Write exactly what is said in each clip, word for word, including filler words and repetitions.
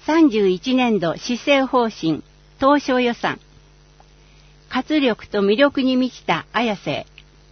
さんじゅういちねんど施政方針当初予算。活力と魅力に満ちた綾瀬。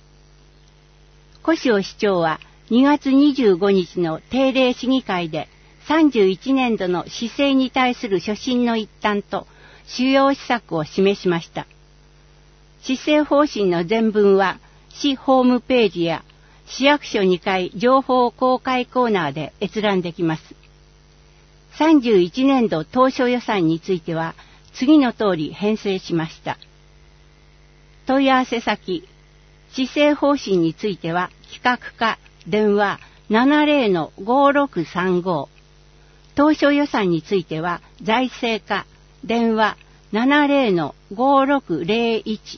古塩市長はにがつにじゅうごにちの定例市議会でさんじゅういちねんどの市政に対する所信の一端と主要施策を示しました。市政方針の全文は市ホームページや市役所にかい情報公開コーナーで閲覧できます。さんじゅういちねんど当初予算については次の通り編成しました。問い合わせ先、市政方針については企画課電話 ななぜろのごろくさんご、当初予算については財政課電話 ななぜろのごろくぜろいち。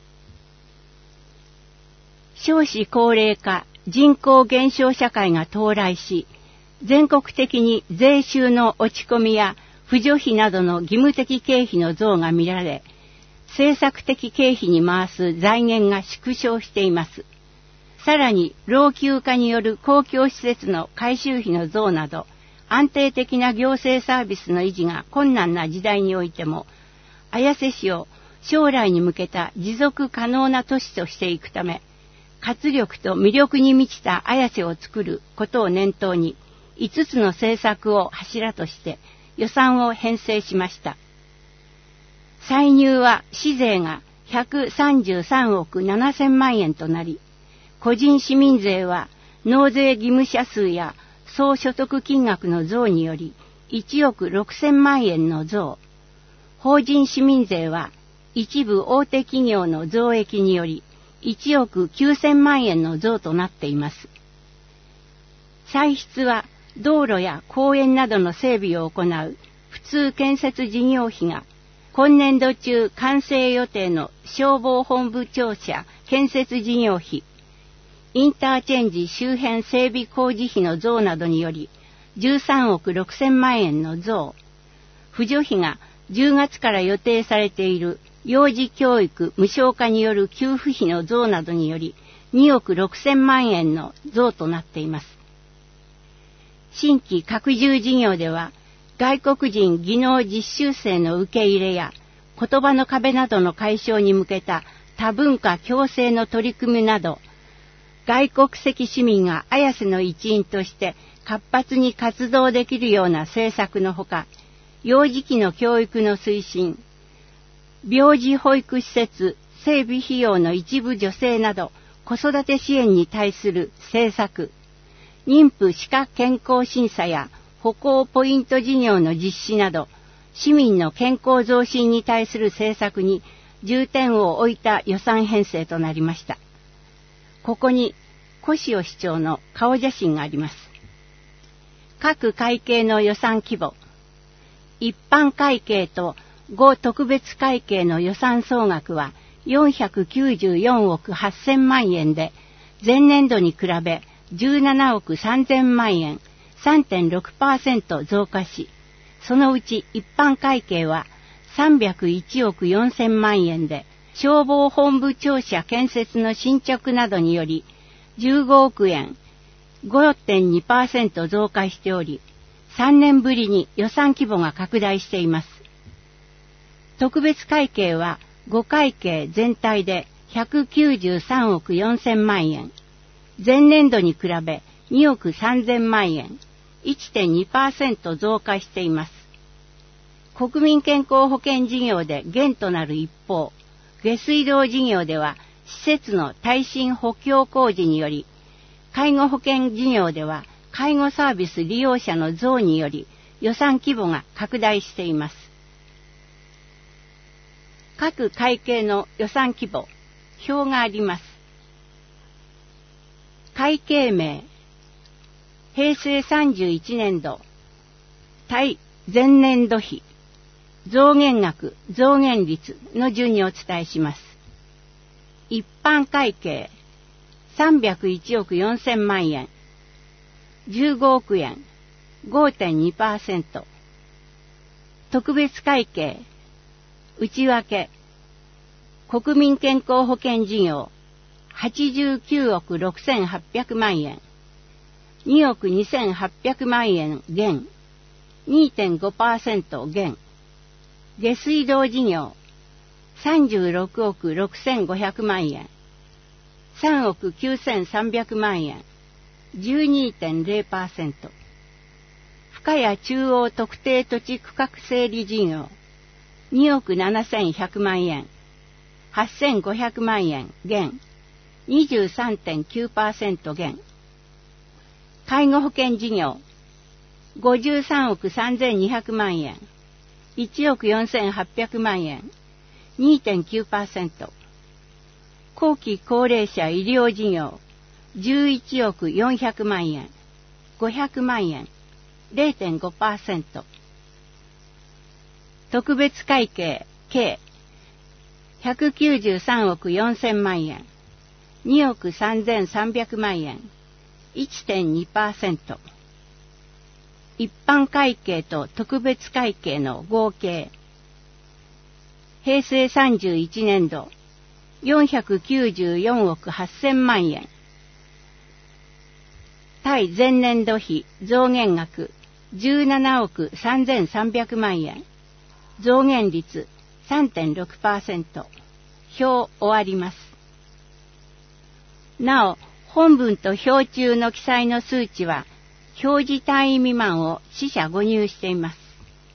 少子高齢化、人口減少社会が到来し、全国的に税収の落ち込みや扶助費などの義務的経費の増が見られ、政策的経費に回す財源が縮小しています。さらに老朽化による公共施設の改修費の増など、安定的な行政サービスの維持が困難な時代においても、綾瀬市を将来に向けた持続可能な都市としていくため、活力と魅力に満ちた綾瀬を作ることを念頭に、いつつの政策を柱として予算を編成しました。歳入は市税がひゃくさんじゅうさんおくななせんまんえんとなり、個人市民税は納税義務者数や総所得金額の増によりいちおくろくせんまんえんの増、法人市民税は一部大手企業の増益によりいちおくきゅうせんまんえんの増となっています。歳出は道路や公園などの整備を行う普通建設事業費が今年度中完成予定の消防本部庁舎建設事業費、インターチェンジ周辺整備工事費の増などによりじゅうさんおくろくせんまんえんの増、扶助費がじゅうがつから予定されている幼児教育無償化による給付費の増などによりにおくろくせんまんえんの増となっています。新規拡充事業では外国人技能実習生の受け入れや言葉の壁などの解消に向けた多文化共生の取り組みなど、外国籍市民が綾瀬の一員として活発に活動できるような政策のほか、幼児期の教育の推進、病児保育施設整備費用の一部助成など子育て支援に対する政策、妊婦歯科健康審査や歩行ポイント事業の実施など、市民の健康増進に対する政策に重点を置いた予算編成となりました。ここに古塩市長の顔写真があります。各会計の予算規模、一般会計とご特別会計の予算総額はよんひゃくきゅうじゅうよんおくはっせんまんえんで、前年度に比べじゅうななおくさんぜんまんえん、さんてんろくパーセント 増加し、そのうち一般会計はさんびゃくいちおくよんせんまんえんで、消防本部庁舎建設の進捗などによりじゅうごおくえん、ごてんにパーセント 増加しており、さんねんぶりに予算規模が拡大しています。特別会計はご会計全体でひゃくきゅうじゅうさんおくよんせんまんえん、前年度に比べにおくさんぜんまんえん、いってんにパーセント 増加しています。国民健康保険事業で減となる一方、下水道事業では施設の耐震補強工事により、介護保険事業では介護サービス利用者の増により予算規模が拡大しています。各会計の予算規模、表があります。会計名、平成さんじゅういちねんど、対前年度比、増減額、増減率の順にお伝えします。一般会計、さんびゃくいちおくよんせんまんえん、じゅうごおくえん、ごてんにパーセント。特別会計、内訳、国民健康保険事業、はちじゅうきゅうおくろくせんはっぴゃくまんえん、におくにせんはっぴゃくまんえん減、 にてんごパーセント 減。下水道事業さんじゅうろくおくろくせんごひゃくまんえん、さんおくきゅうせんさんびゃくまんえん、じゅうにてんゼロパーセント。深谷中央特定土地区画整理事業におくななせんひゃくまんえん、はっせんごひゃくまんえん減、にじゅうさんてんきゅうパーセント 減。介護保険事業ごじゅうさんおくさんぜんにひゃくまんえん、いちおくよんせんはっぴゃくまんえん、にてんきゅうパーセント。後期高齢者医療事業じゅういちおくよんひゃくまんえん、ごひゃくまんえん、ゼロてんごパーセント。特別会計計ひゃくきゅうじゅうさんおくよんせんまんえん、におくさんぜんさんびゃくまんえん、いってんにパーセント。一般会計と特別会計の合計平成さんじゅういちねんどよんひゃくきゅうじゅうよんおくはっせんまんえん、対前年度比増減額じゅうななおくさんぜんさんびゃくまんえん、増減率 さんてんろくパーセント。表終わります。なお、本文と表中の記載の数値は表示単位未満を四捨五入しています。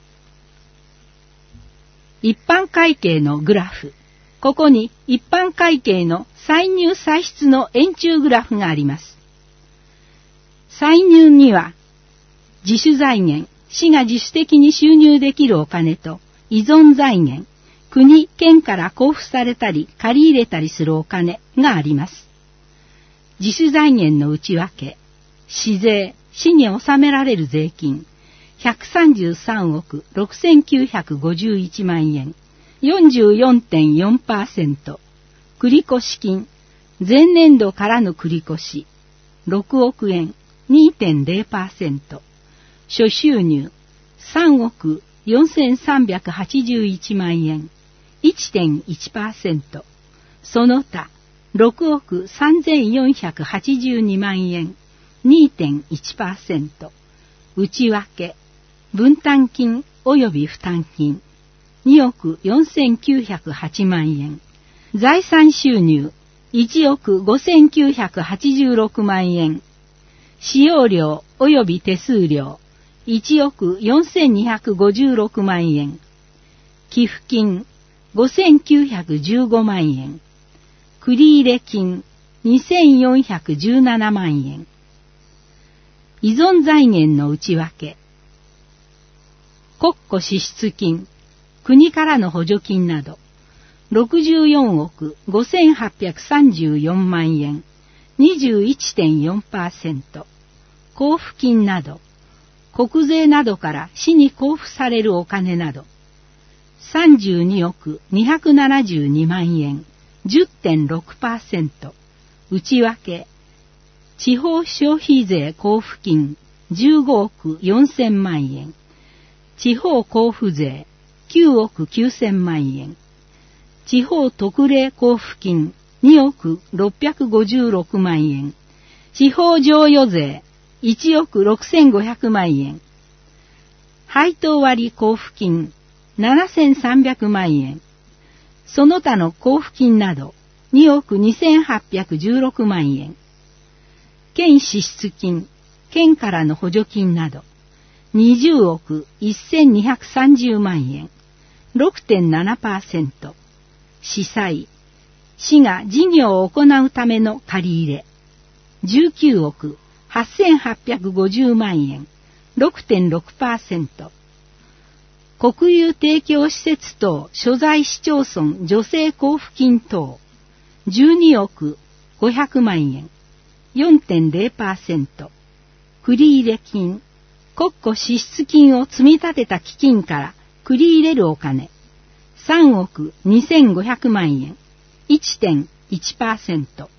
一般会計のグラフ。ここに一般会計の歳入歳出の円柱グラフがあります。歳入には自主財源、市が自主的に収入できるお金と依存財源、国、県から交付されたり借り入れたりするお金があります。自主財源の内訳、市税、市に納められる税金、ひゃくさんじゅうさんおくろくせんきゅうひゃくごじゅういちまんえん、よんじゅうよんてんよんパーセント。繰越金、前年度からの繰越、ろくおくえん、にてんゼロパーセント。諸収入、さんおくよんせんさんびゃくはちじゅういちまんえん、いってんいちパーセント。その他、ろくおくさんぜんよんひゃくはちじゅうにまんえん、にてんいちパーセント。内訳、分担金及び負担金、におくよんせんきゅうひゃくはちまんえん。財産収入、いちおくごせんきゅうひゃくはちじゅうろくまんえん。使用料及び手数料、いちおくよんせんにひゃくごじゅうろくまんえん。寄付金、ごせんきゅうひゃくじゅうごまんえん。繰入金、にせんよんひゃくじゅうななまんえん。依存財源の内訳。国庫支出金、国からの補助金など、ろくじゅうよんおくごせんはっぴゃくさんじゅうよんまんえん、にじゅういってんよんパーセント。交付金など、国税などから市に交付されるお金など、さんじゅうにおくにひゃくななじゅうにまんえん、じゅってんろくパーセント。内訳、地方消費税交付金じゅうごおくよんせんまんえん、地方交付税きゅうおくきゅうせんまんえん、地方特例交付金におくろっぴゃくごじゅうろくまんえん、地方譲与税いちおくろくせんごひゃくまんえん、配当割交付金ななせんさんびゃくまんえん、その他の交付金などにおくにせんはっぴゃくじゅうろくまんえん、県支出金、県からの補助金などにじゅうおくせんにひゃくさんじゅうまんえん、ろくてんななパーセント。市債、市が事業を行うための借り入れじゅうきゅうおくはっせんはっぴゃくごじゅうまんえん、ろくてんろくパーセント。国有提供施設等所在市町村助成交付金等じゅうにおくごひゃくまんえん、よんてんゼロパーセント。繰入金、国庫支出金を積み立てた基金から繰り入れるお金さんおくにせんごひゃくまんえん、いってんいちパーセント。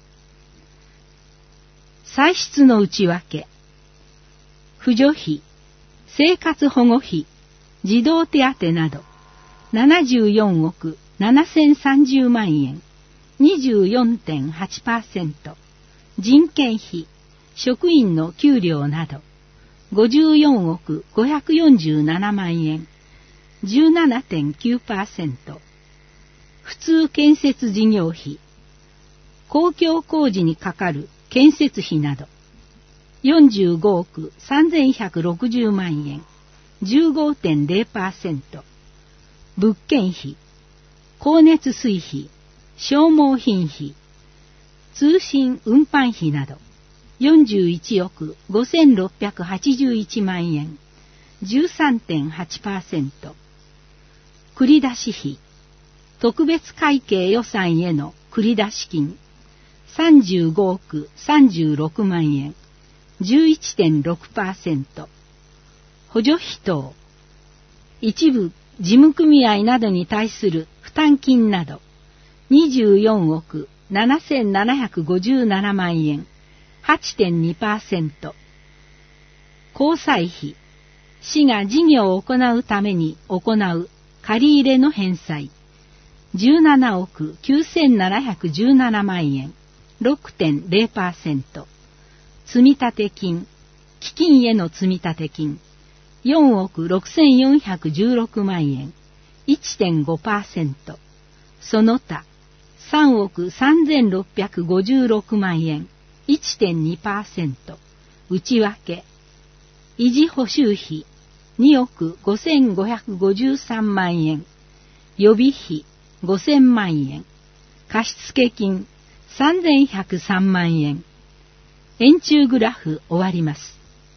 歳出の内訳、扶助費、生活保護費、児童手当などななじゅうよんおくななせんさんじゅうまんえん、にじゅうよんてんはちパーセント。人件費、職員の給料などごじゅうよんおくごひゃくよんじゅうななまんえん、じゅうななてんきゅうパーセント。普通建設事業費、公共工事にかかる建設費など、よんじゅうごおくさんぜんひゃくろくじゅうまんえん、じゅうごてんゼロパーセント。物件費、光熱水費、消耗品費、通信運搬費など、よんじゅういちおくごせんろっぴゃくはちじゅういちまんえん、じゅうさんてんはちパーセント。繰り出し費、特別会計予算への繰出金、さんじゅうごおくさんじゅうろくまんえん、じゅういちてんろくパーセント。補助費等、一部事務組合などに対する負担金など、にじゅうよんおくななせんななひゃくごじゅうななまんえん、はちてんにパーセント。公債費、市が事業を行うために行う借入の返済、じゅうななおくきゅうせんななひゃくじゅうななまんえん、ろくてんゼロパーセント。積立金、基金への積立金、よんおくろくせんよんひゃくじゅうろくまんえん、いってんごパーセント。その他、さんおくさんぜんろっぴゃくごじゅうろくまんえん、いってんにパーセント。内訳、維持補修費、におくごせんごひゃくごじゅうさんまんえん、予備費、ごせんまんえん、貸付金、さんぜんひゃくさんまんえん。円柱グラフ終わります。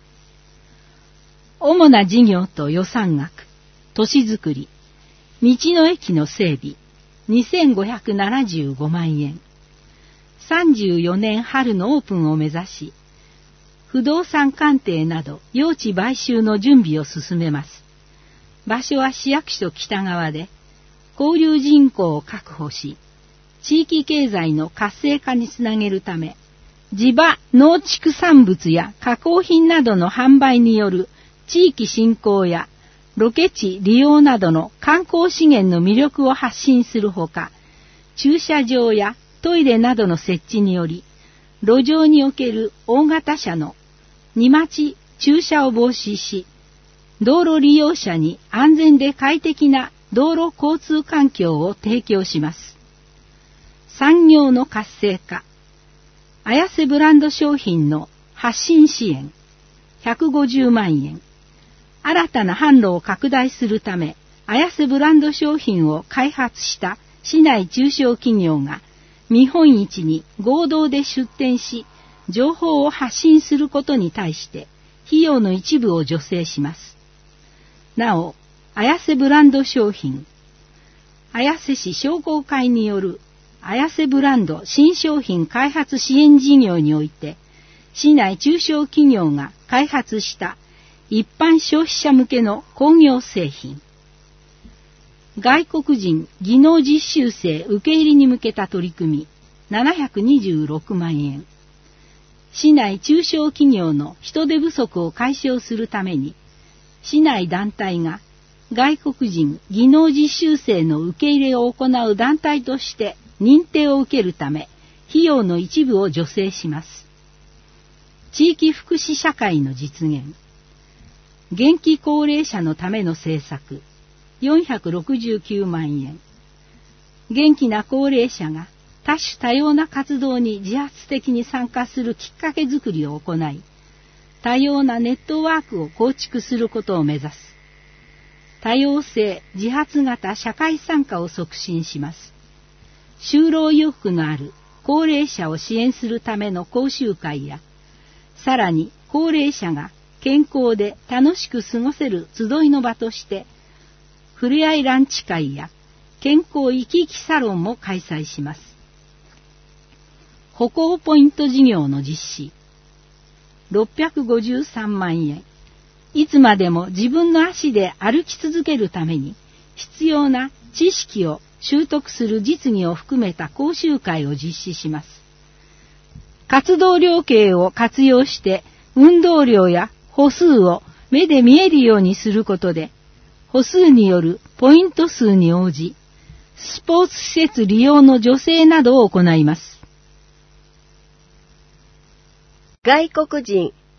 主な事業と予算額、都市づくり、道の駅の整備、にせんごひゃくななじゅうごまんえん。さんじゅうよねん春のオープンを目指し、不動産鑑定など用地買収の準備を進めます。場所は市役所北側で、交流人口を確保し、地域経済の活性化につなげるため、地場農畜産物や加工品などの販売による地域振興やロケ地利用などの観光資源の魅力を発信するほか、駐車場やトイレなどの設置により、路上における大型車の荷待ち駐車を防止し、道路利用者に安全で快適な道路交通環境を提供します。産業の活性化、綾瀬ブランド商品の発信支援、ひゃくごじゅうまんえん。新たな販路を拡大するため、綾瀬ブランド商品を開発した市内中小企業が見本市に合同で出展し、情報を発信することに対して費用の一部を助成します。なお、綾瀬ブランド商品、綾瀬市商工会による綾瀬ブランド新商品開発支援事業において、市内中小企業が開発した一般消費者向けの工業製品、外国人技能実習生受け入れに向けた取り組みななひゃくにじゅうろくまんえん、市内中小企業の人手不足を解消するために、市内団体が外国人技能実習生の受け入れを行う団体として認定を受けるため、費用の一部を助成します。地域福祉社会の実現、元気高齢者のための政策、よんひゃくろくじゅうきゅうまんえん。元気な高齢者が多種多様な活動に自発的に参加するきっかけづくりを行い、多様なネットワークを構築することを目指す。多様性自発型社会参加を促進します。就労意欲のある高齢者を支援するための講習会や、さらに高齢者が健康で楽しく過ごせる集いの場として、ふれあいランチ会や健康生き生きサロンも開催します。歩行ポイント事業の実施、ろっぴゃくごじゅうさんまんえん。いつまでも自分の足で歩き続けるために必要な知識を習得する実技を含めた講習会を実施します。活動量計を活用して運動量や歩数を目で見えるようにすることで、歩数によるポイント数に応じ、スポーツ施設利用の助成などを行います。 外国人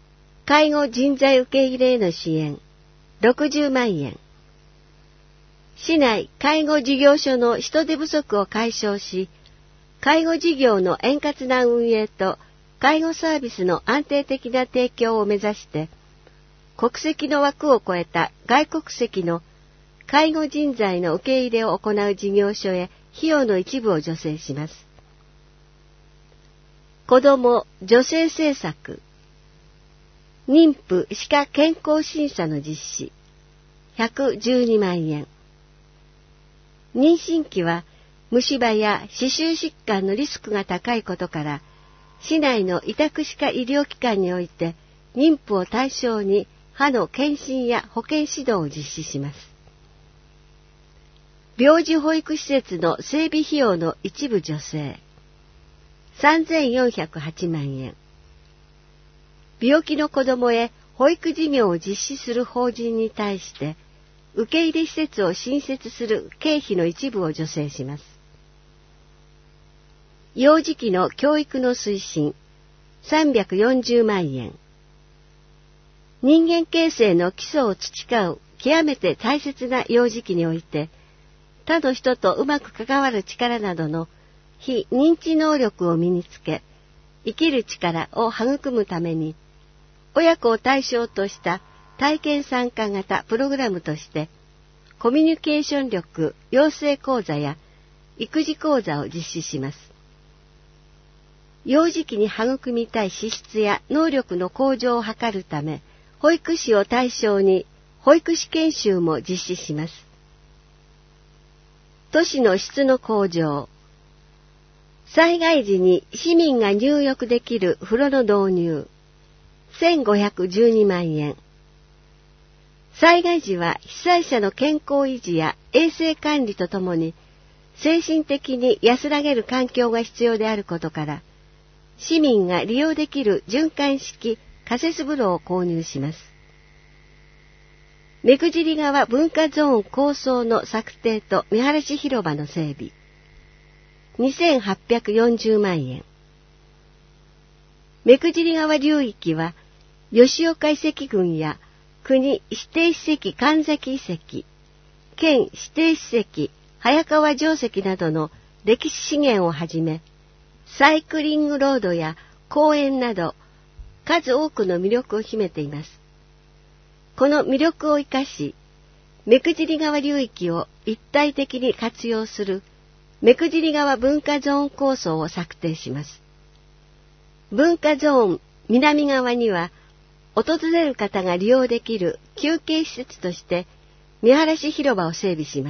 介護人材受け入れへの支援ろくじゅうまんえん。市内介護事業所の人手不足を解消し、介護事業の円滑な運営と介護サービスの安定的な提供を目指して、国籍の枠を超えた外国籍の介護人材の受け入れを行う事業所へ費用の一部を助成します。子ども・女性政策、妊婦・歯科健康審査の実施、ひゃくじゅうにまんえん。妊娠期は虫歯や歯周疾患のリスクが高いことから、市内の委託歯科医療機関において妊婦を対象に歯の検診や保健指導を実施します。病児保育施設の整備費用の一部助成、さんぜんよんひゃくはちまんえん。病気の子どもへ保育事業を実施する法人に対して、受け入れ施設を新設する経費の一部を助成します。幼児期の教育の推進、さんびゃくよんじゅうまんえん。人間形成の基礎を培う極めて大切な幼児期において、他の人とうまく関わる力などの非認知能力を身につけ、生きる力を育むために、親子を対象とした体験参加型プログラムとして、コミュニケーション力養成講座や育児講座を実施します。幼児期に育みたい資質や能力の向上を図るため、保育士を対象に保育士研修も実施します。都市の質の向上、災害時に市民が入浴できる風呂の導入、せんごひゃくじゅうにまんえん。災害時は被災者の健康維持や衛生管理とともに精神的に安らげる環境が必要であることから、市民が利用できる循環式仮設風呂を購入します。目久尻川文化ゾーン構想の策定と見晴らし広場の整備、にせんはっぴゃくよんじゅうまんえん。目久尻川流域は、吉岡遺跡群や国指定史跡神崎遺跡、県指定史跡早川城跡などの歴史資源をはじめ、サイクリングロードや公園など数多くの魅力を秘めています。この魅力を生かし、目久尻川流域を一体的に活用する目久尻川文化ゾーン構想を策定します。文化ゾーン南側には、訪れる方が利用できる休憩施設として見晴らし広場を整備します。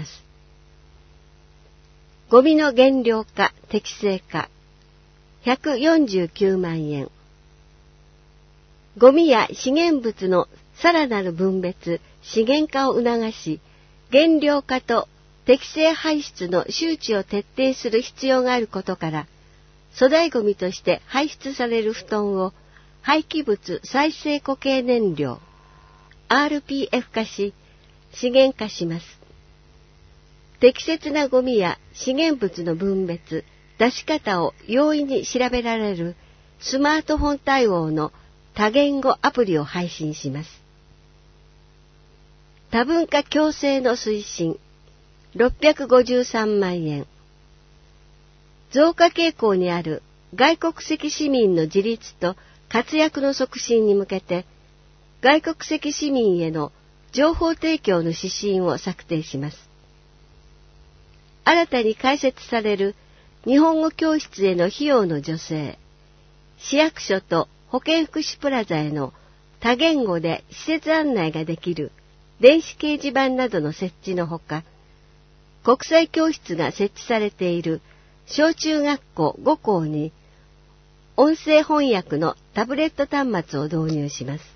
ゴミの減量化・適正化、ひゃくよんじゅうきゅうまんえん。ゴミや資源物のさらなる分別・資源化を促し、減量化と適正排出の周知を徹底する必要があることから、粗大ゴミとして排出される布団を廃棄物再生固形燃料 アールピーエフ 化し、資源化します。適切なゴミや資源物の分別、出し方を容易に調べられるスマートフォン対応の多言語アプリを配信します。多文化共生の推進、ろっぴゃくごじゅうさんまんえん。増加傾向にある外国籍市民の自立と活躍の促進に向けて、外国籍市民への情報提供の指針を策定します。新たに開設される日本語教室への費用の助成、市役所と保健福祉プラザへの多言語で施設案内ができる電子掲示板などの設置のほか、国際教室が設置されている小中学校ごこうに音声翻訳のタブレット端末を導入します。